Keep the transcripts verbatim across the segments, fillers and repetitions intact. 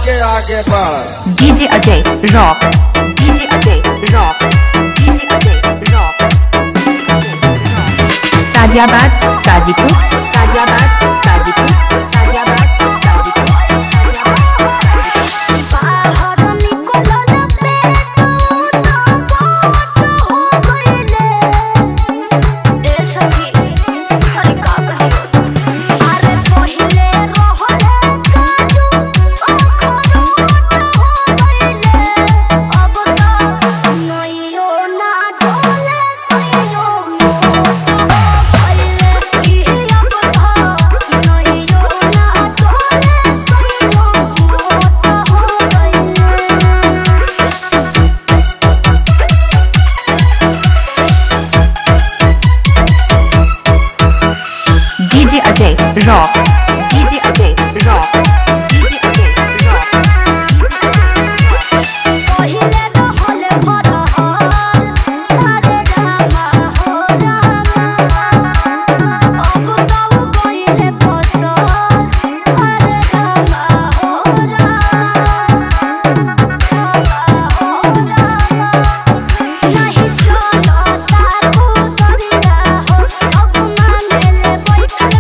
आगे आगे बढ़। DJ Ajay rock, DJ Ajay rock, DJ Ajay rock, Sajiyabad Ghazipur, Sajiyabad Ghazipur, Sajiyabad rock, DJ Ajay rock, DJ Ajay rock, पहिले रहले भरहर तारे रामा हो रामा, अब गाऊ गइले फसर तारे रामा हो रामा, हो रामा नहीं चलता उतरिया हो, अब मानेले बैठल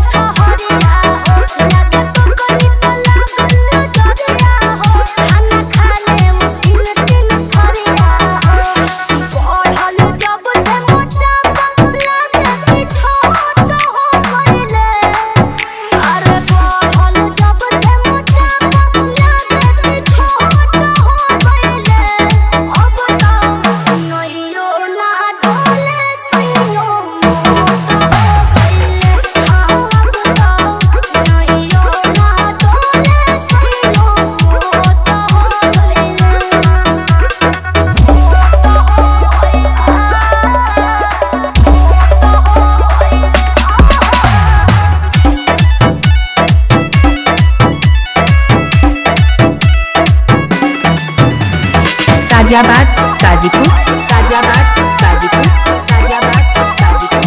साजियाबाद गाजीपुर, साजियाबाद गाजीपुर, साजियाबाद गाजीपुर,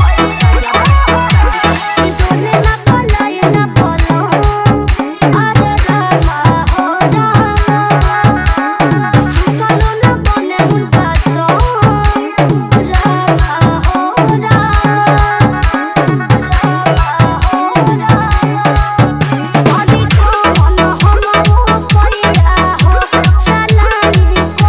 सोने ना पलाय ना पलो अरे रामा हो रामा, सुसलो ना बने उनका सो रामा हो रामा, रामा हो रामा, अभी तो मन हम कोइया हो चलानी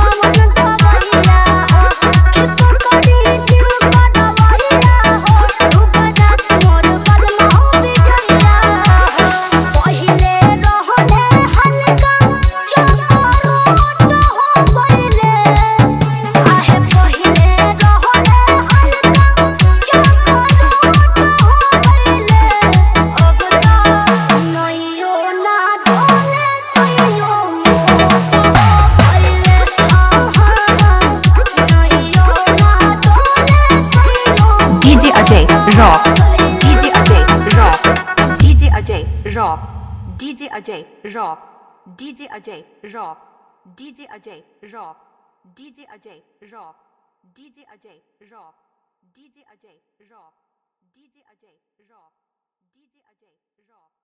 rock, DJ Ajay rock, DJ Ajay rock, DJ Ajay rock, DJ Ajay rock, DJ Ajay rock, DJ Ajay rock, DJ Ajay rock, DJ Ajay rock, DJ Ajay rock, DJ Ajay rock.